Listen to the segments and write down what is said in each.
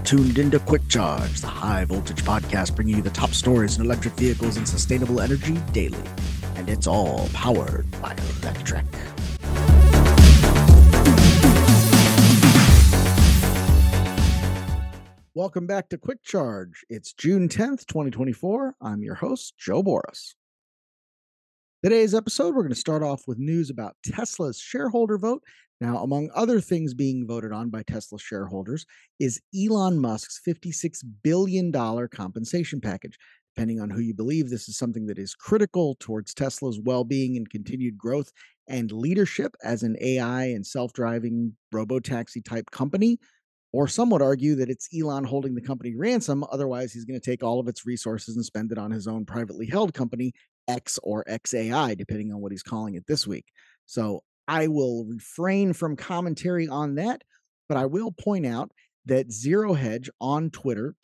tuned into Quick Charge, the high voltage podcast bringing you the top stories in electric vehicles and sustainable energy daily. And it's all powered by electric. Welcome back to Quick Charge. It's June 10th, 2024. I'm your host, Joe Boris. Today's episode, we're going to start off with news about Tesla's shareholder vote. Now, among other things being voted on by Tesla shareholders is Elon Musk's $56 billion compensation package. Depending on who you believe, this is something that is critical towards Tesla's well-being and continued growth and leadership as an AI and self-driving robotaxi type company. Or some would argue that it's Elon holding the company ransom. Otherwise, he's going to take all of its resources and spend it on his own privately held company, X or XAI, depending on what he's calling it this week. So I will refrain from commentary on that, but I will point out that Zero Hedge on Twitter,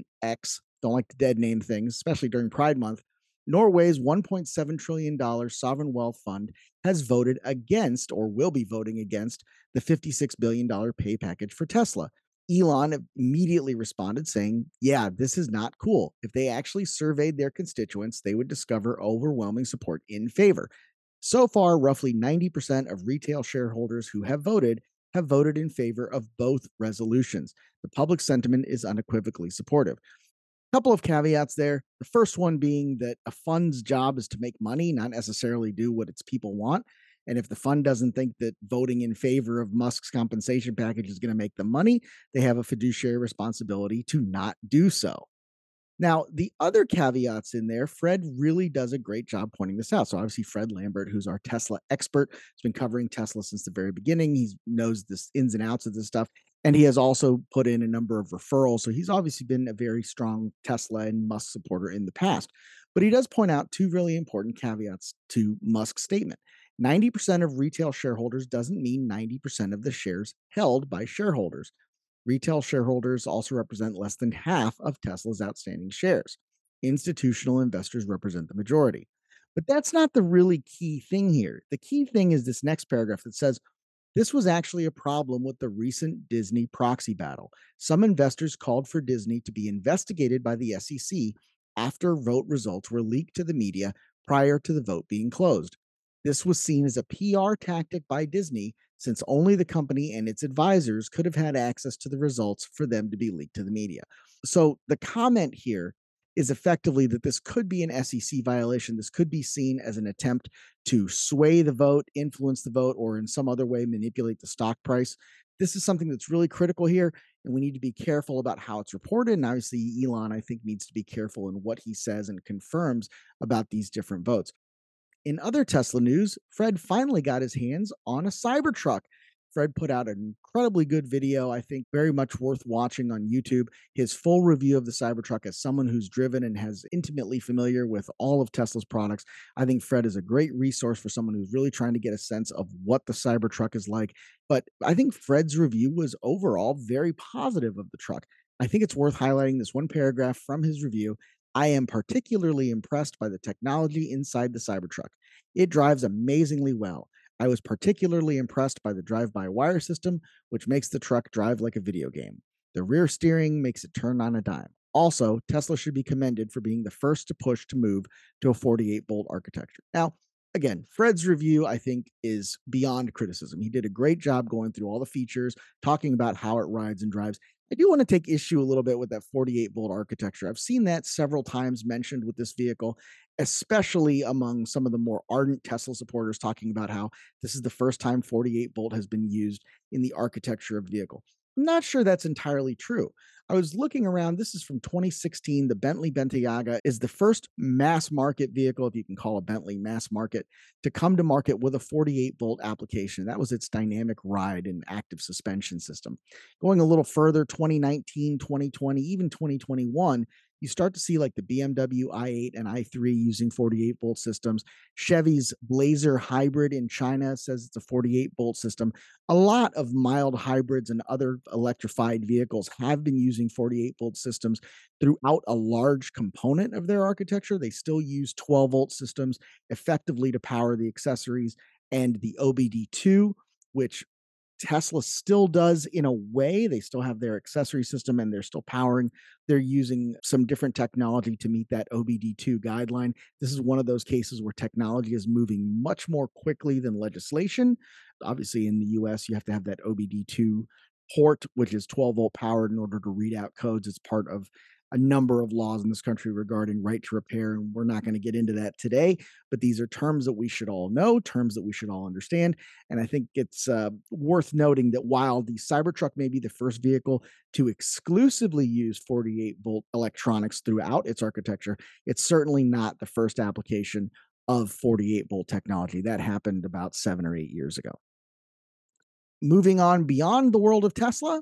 X, don't like to dead name things, especially during Pride Month, Norway's $1.7 trillion sovereign wealth fund has voted against, or will be voting against, the $56 billion pay package for Tesla. Elon immediately responded saying, yeah, this is not cool. If they actually surveyed their constituents, they would discover overwhelming support in favor. So far, roughly 90% of retail shareholders who have voted in favor of both resolutions. The public sentiment is unequivocally supportive. A couple of caveats there. The first one being that a fund's job is to make money, not necessarily do what its people want. And if the fund doesn't think that voting in favor of Musk's compensation package is going to make them money, they have a fiduciary responsibility to not do so. Now, the other caveats in there, Fred really does a great job pointing this out. So obviously, Fred Lambert, who's our Tesla expert, has been covering Tesla since the very beginning. He knows the ins and outs of this stuff. And he has also put in a number of referrals. So he's obviously been a very strong Tesla and Musk supporter in the past. But he does point out two really important caveats to Musk's statement. 90% of retail shareholders doesn't mean 90% of the shares held by shareholders. Retail shareholders also represent less than half of Tesla's outstanding shares. Institutional investors represent the majority. But that's not the really key thing here. The key thing is this next paragraph that says, this was actually a problem with the recent Disney proxy battle. Some investors called for Disney to be investigated by the SEC after vote results were leaked to the media prior to the vote being closed. This was seen as a PR tactic by Disney, since only the company and its advisors could have had access to the results for them to be leaked to the media. So the comment here is effectively that this could be an SEC violation. This could be seen as an attempt to sway the vote, influence the vote, or in some other way manipulate the stock price. This is something that's really critical here, and we need to be careful about how it's reported. And obviously, Elon, I think, needs to be careful in what he says and confirms about these different votes. In other Tesla news, Fred finally got his hands on a Cybertruck. Fred put out an incredibly good video, I think very much worth watching on YouTube. His full review of the Cybertruck as someone who's driven and has intimately familiar with all of Tesla's products. I think Fred is a great resource for someone who's really trying to get a sense of what the Cybertruck is like. But I think Fred's review was overall very positive of the truck. I think it's worth highlighting this one paragraph from his review. I am particularly impressed by the technology inside the Cybertruck. It drives amazingly well. I was particularly impressed by the drive-by-wire system, which makes the truck drive like a video game. The rear steering makes it turn on a dime. Also, Tesla should be commended for being the first to push to move to a 48-volt architecture. Now, again, Fred's review, I think, is beyond criticism. He did a great job going through all the features, talking about how it rides and drives. I do want to take issue a little bit with that 48-volt architecture. I've seen that several times mentioned with this vehicle, especially among some of the more ardent Tesla supporters talking about how this is the first time 48-volt has been used in the architecture of the vehicle. I'm not sure that's entirely true. I was looking around. This is from 2016. The Bentley Bentayga is the first mass market vehicle, if you can call a Bentley mass market, to come to market with a 48-volt application. That was its dynamic ride and active suspension system. Going a little further, 2019, 2020, even 2021, you start to see like the BMW i8 and i3 using 48-volt systems. Chevy's Blazer hybrid in China says it's a 48-volt system. A lot of mild hybrids and other electrified vehicles have been using 48-volt systems throughout a large component of their architecture. They still use 12-volt systems effectively to power the accessories and the OBD2, which Tesla still does in a way. They still have their accessory system and they're still powering. They're using some different technology to meet that OBD2 guideline. This is one of those cases where technology is moving much more quickly than legislation. Obviously, in the US, you have to have that OBD2 port, which is 12-volt powered in order to read out codes. It's part of a number of laws in this country regarding right to repair. And we're not going to get into that today, but these are terms that we should all know, terms that we should all understand. And I think it's worth noting that while the Cybertruck may be the first vehicle to exclusively use 48-volt electronics throughout its architecture, it's certainly not the first application of 48-volt technology. That happened about 7 or 8 years ago. Moving on beyond the world of Tesla,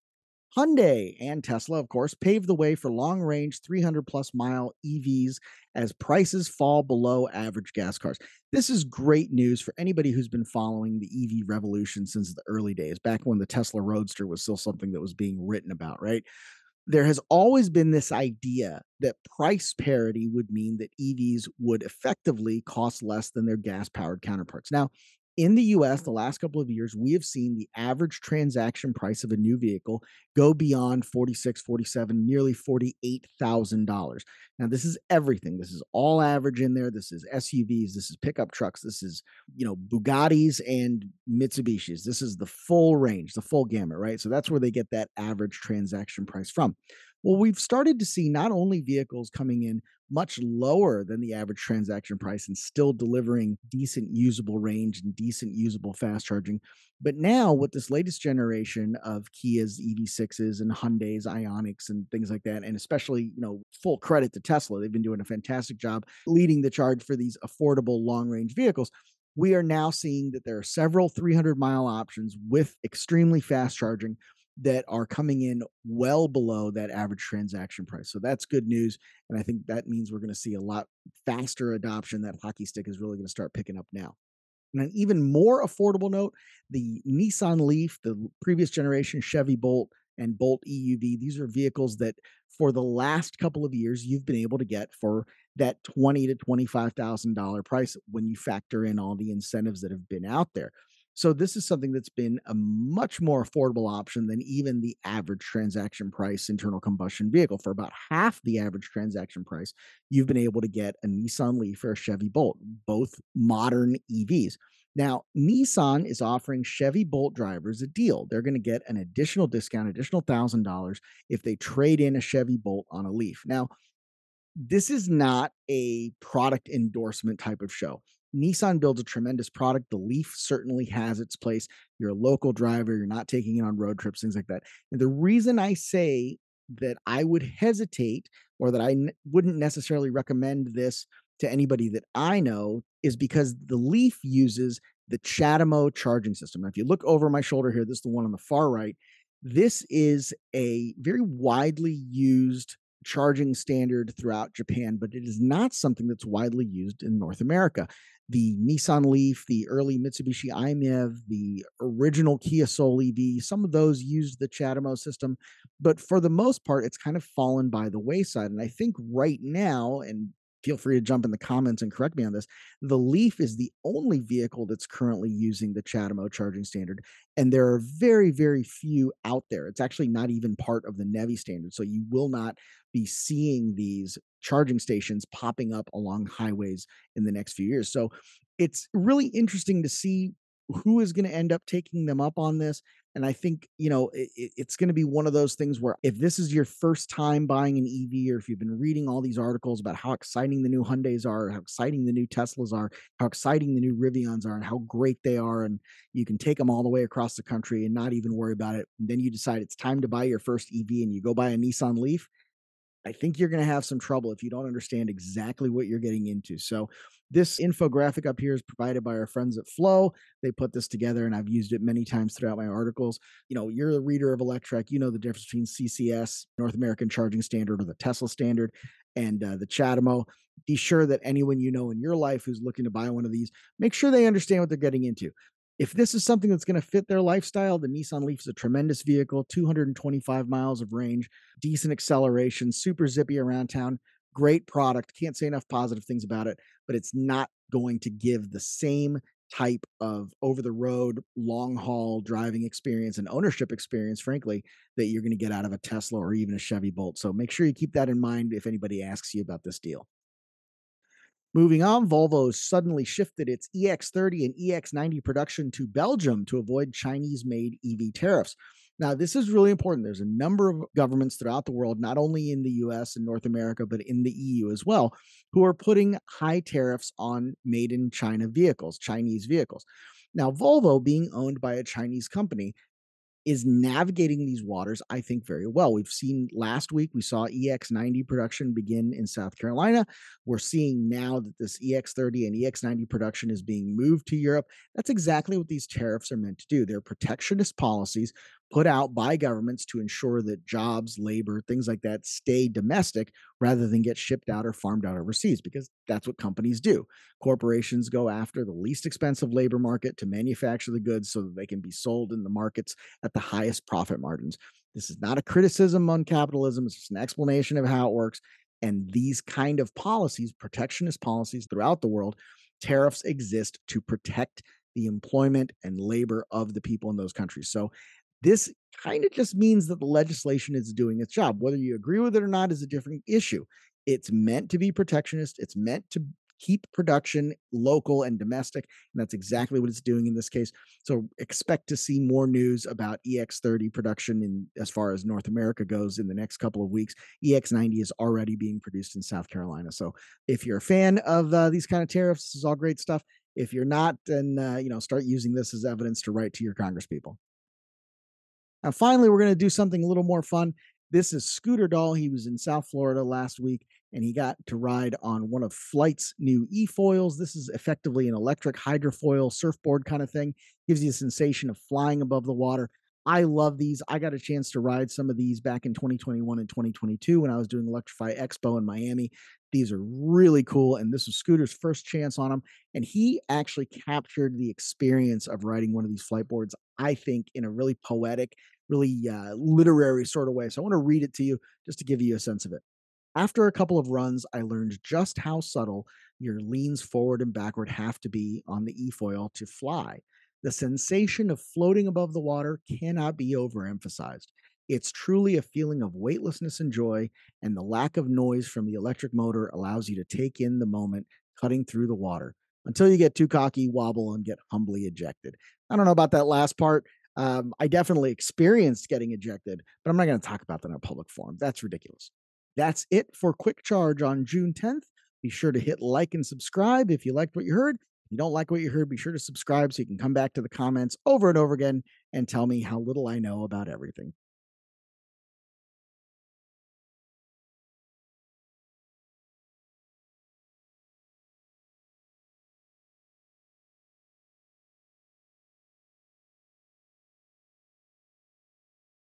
Hyundai and Tesla, of course, paved the way for long range 300 plus mile EVs as prices fall below average gas cars. This is great news for anybody who's been following the EV revolution since the early days, back when the Tesla Roadster was still something that was being written about, right? There has always been this idea that price parity would mean that EVs would effectively cost less than their gas powered counterparts. Now, in the US, the last couple of years, we have seen the average transaction price of a new vehicle go beyond 46, 47, nearly $48,000. Now, this is everything. This is all average in there. This is SUVs, this is pickup trucks, this is, Bugattis and Mitsubishis. This is the full range, the full gamut, right? So that's where they get that average transaction price from. Well, we've started to see not only vehicles coming in much lower than the average transaction price and still delivering decent usable range and decent usable fast charging. But now, with this latest generation of Kia's EV6s and Hyundai's Ionics and things like that, and especially, full credit to Tesla, they've been doing a fantastic job leading the charge for these affordable long range vehicles. We are now seeing that there are several 300-mile options with extremely fast charging that are coming in well below that average transaction price. So that's good news. And I think that means we're going to see a lot faster adoption. That hockey stick is really going to start picking up now. And an even more affordable note, the Nissan Leaf, the previous generation Chevy Bolt and Bolt EUV, these are vehicles that for the last couple of years you've been able to get for that $20,000 to $25,000 price when you factor in all the incentives that have been out there. So this is something that's been a much more affordable option than even the average transaction price internal combustion vehicle. For about half the average transaction price, you've been able to get a Nissan Leaf or a Chevy Bolt, both modern EVs. Now, Nissan is offering Chevy Bolt drivers a deal. They're going to get an additional discount, additional $1,000 if they trade in a Chevy Bolt on a Leaf. Now, this is not a product endorsement type of show. Nissan builds a tremendous product. The Leaf certainly has its place. You're a local driver, you're not taking it on road trips, things like that. And the reason I say that I would hesitate or that wouldn't necessarily recommend this to anybody that I know is because the Leaf uses the CHAdeMO charging system. Now, if you look over my shoulder here, this is the one on the far right. This is a very widely used charging standard throughout Japan, but it is not something that's widely used in North America. The Nissan Leaf, the early Mitsubishi i-MiEV, the original Kia Soul EV, some of those used the CHAdeMO system, but for the most part, it's kind of fallen by the wayside. And I think right now, and feel free to jump in the comments and correct me on this, the Leaf is the only vehicle that's currently using the CHAdeMO charging standard. And there are very, very few out there. It's actually not even part of the NEVI standard. So you will not be seeing these charging stations popping up along highways in the next few years. So it's really interesting to see who is going to end up taking them up on this. And I think, it's going to be one of those things where if this is your first time buying an EV, or if you've been reading all these articles about how exciting the new Hyundais are, how exciting the new Teslas are, how exciting the new Rivians are, and how great they are, and you can take them all the way across the country and not even worry about it. And then you decide it's time to buy your first EV and you go buy a Nissan Leaf. I think you're going to have some trouble if you don't understand exactly what you're getting into. So, this infographic up here is provided by our friends at Flow. They put this together, and I've used it many times throughout my articles. You're a reader of Electrek. You know the difference between CCS, North American Charging Standard, or the Tesla Standard, and the CHAdeMO. Be sure that anyone you know in your life who's looking to buy one of these, make sure they understand what they're getting into. If this is something that's going to fit their lifestyle, the Nissan Leaf is a tremendous vehicle, 225 miles of range, decent acceleration, super zippy around town, great product. Can't say enough positive things about it, but it's not going to give the same type of over the road, long haul driving experience and ownership experience, frankly, that you're going to get out of a Tesla or even a Chevy Bolt. So make sure you keep that in mind if anybody asks you about this deal. Moving on, Volvo suddenly shifted its EX30 and EX90 production to Belgium to avoid Chinese made EV tariffs. Now, this is really important. There's a number of governments throughout the world, not only in the US and North America, but in the EU as well, who are putting high tariffs on made in China vehicles, Chinese vehicles. Now, Volvo, being owned by a Chinese company, is navigating these waters, I think, very well. We've seen last week, we saw EX90 production begin in South Carolina. We're seeing now that this EX30 and EX90 production is being moved to Europe. That's exactly what these tariffs are meant to do. They're protectionist policies put out by governments to ensure that jobs, labor, things like that stay domestic rather than get shipped out or farmed out overseas, because that's what companies do. Corporations go after the least expensive labor market to manufacture the goods so that they can be sold in the markets at the highest profit margins. This is not a criticism on capitalism, it's just an explanation of how it works. And these kind of policies, protectionist policies throughout the world, tariffs exist to protect the employment and labor of the people in those countries. So this kind of just means that the legislation is doing its job. Whether you agree with it or not is a different issue. It's meant to be protectionist, it's meant to keep production local and domestic. And that's exactly what it's doing in this case. So expect to see more news about EX30 production in as far as North America goes in the next couple of weeks. EX90 is already being produced in South Carolina. So if you're a fan of these kind of tariffs, this is all great stuff. If you're not, then start using this as evidence to write to your congresspeople. Now, finally, we're going to do something a little more fun. This is Scooter Dahl. He was in South Florida last week and he got to ride on one of Flight's new e-foils. This is effectively an electric hydrofoil surfboard kind of thing. Gives you a sensation of flying above the water. I love these. I got a chance to ride some of these back in 2021 and 2022 when I was doing Electrify Expo in Miami. These are really cool. And this was Scooter's first chance on them. And he actually captured the experience of riding one of these flight boards, I think, in a really poetic, really literary sort of way. So I want to read it to you just to give you a sense of it. After a couple of runs, I learned just how subtle your leans forward and backward have to be on the e-foil to fly. The sensation of floating above the water cannot be overemphasized. It's truly a feeling of weightlessness and joy, and the lack of noise from the electric motor allows you to take in the moment cutting through the water until you get too cocky, wobble, and get humbly ejected. I don't know about that last part. I definitely experienced getting ejected, but I'm not going to talk about that in a public forum. That's ridiculous. That's it for Quick Charge on June 10th. Be sure to hit like and subscribe if you liked what you heard. If you don't like what you heard, be sure to subscribe so you can come back to the comments over and over again and tell me how little I know about everything.